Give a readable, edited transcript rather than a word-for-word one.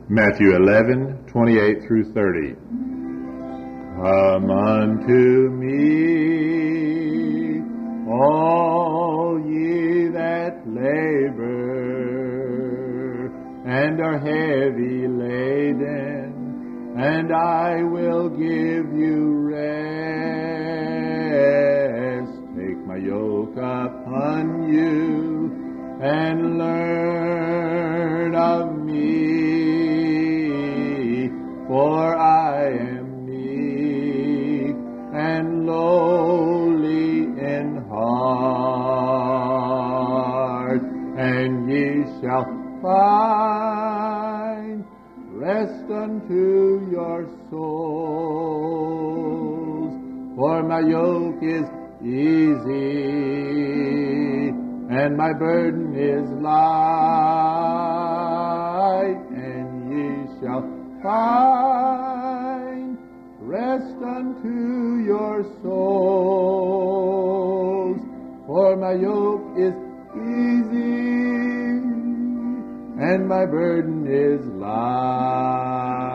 Matthew 11:28 through 30. Come unto me, all ye that labor and are heavy laden, and I will give you rest. Take my yoke upon you and learn of me, for I am meek and lowly in heart, and ye shall find rest unto your souls. For my yoke is easy and my burden is light, and ye shall find rest unto your souls. For my yoke is easy and my burden is light.